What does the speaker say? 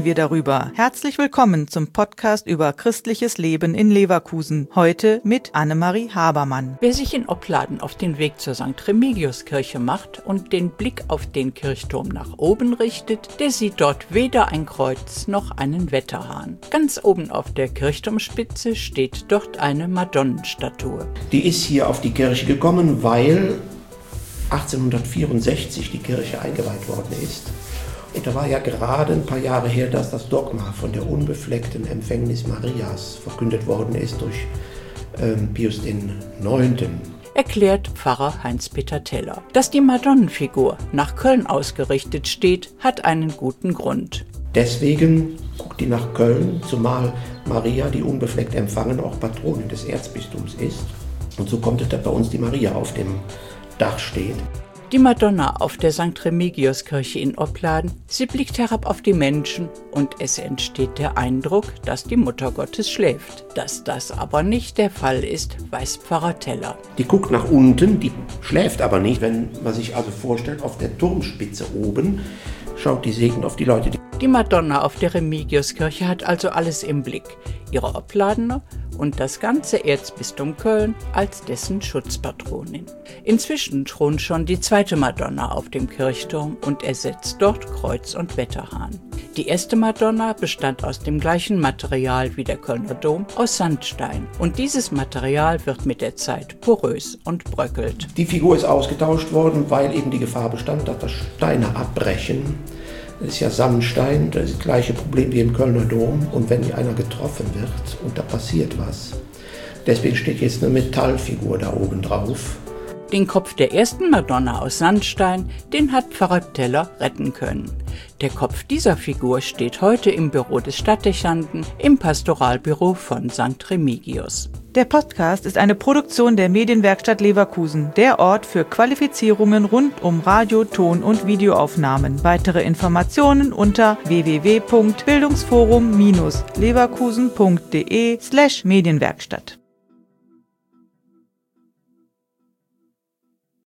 wir darüber. Herzlich willkommen zum Podcast über christliches Leben in Leverkusen. Heute mit Annemarie Habermann. Wer sich in Opladen auf den Weg zur St. Remigiuskirche macht und den Blick auf den Kirchturm nach oben richtet, der sieht dort weder ein Kreuz noch einen Wetterhahn. Ganz oben auf der Kirchturmspitze steht dort eine Madonnenstatue. Die ist hier auf die Kirche gekommen, weil 1864 die Kirche eingeweiht worden ist. Und da war ja gerade ein paar Jahre her, dass das Dogma von der unbefleckten Empfängnis Marias verkündet worden ist durch Pius IX. Erklärt Pfarrer Heinz-Peter Teller. Dass die Madonnenfigur nach Köln ausgerichtet steht, hat einen guten Grund. Deswegen guckt die nach Köln, zumal Maria, die unbefleckt empfangen, auch Patronin des Erzbistums ist. Und so kommt es, dass bei uns die Maria auf dem Dach steht. Die Madonna auf der St. Remigiuskirche in Opladen, sie blickt herab auf die Menschen und es entsteht der Eindruck, dass die Mutter Gottes schläft. Dass das aber nicht der Fall ist, weiß Pfarrer Teller. Die guckt nach unten, die schläft aber nicht. Wenn man sich also vorstellt, auf der Turmspitze oben schaut die segnend auf die Leute. Die Madonna auf der Remigiuskirche hat also alles im Blick. Ihre Opladener und das ganze Erzbistum Köln als dessen Schutzpatronin. Inzwischen thront schon die zweite Madonna auf dem Kirchturm und ersetzt dort Kreuz und Wetterhahn. Die erste Madonna bestand aus dem gleichen Material wie der Kölner Dom, aus Sandstein. Und dieses Material wird mit der Zeit porös und bröckelt. Die Figur ist ausgetauscht worden, weil eben die Gefahr bestand, dass Steine abbrechen. Das ist ja Sandstein, das ist das gleiche Problem wie im Kölner Dom. Und wenn einer getroffen wird und da passiert was, deswegen steht jetzt eine Metallfigur da oben drauf. Den Kopf der ersten Madonna aus Sandstein, den hat Pfarrer Teller retten können. Der Kopf dieser Figur steht heute im Büro des Stadtdechanten im Pastoralbüro von St. Remigius. Der Podcast ist eine Produktion der Medienwerkstatt Leverkusen, der Ort für Qualifizierungen rund um Radio-, Ton- und Videoaufnahmen. Weitere Informationen unter www.bildungsforum-leverkusen.de/Medienwerkstatt.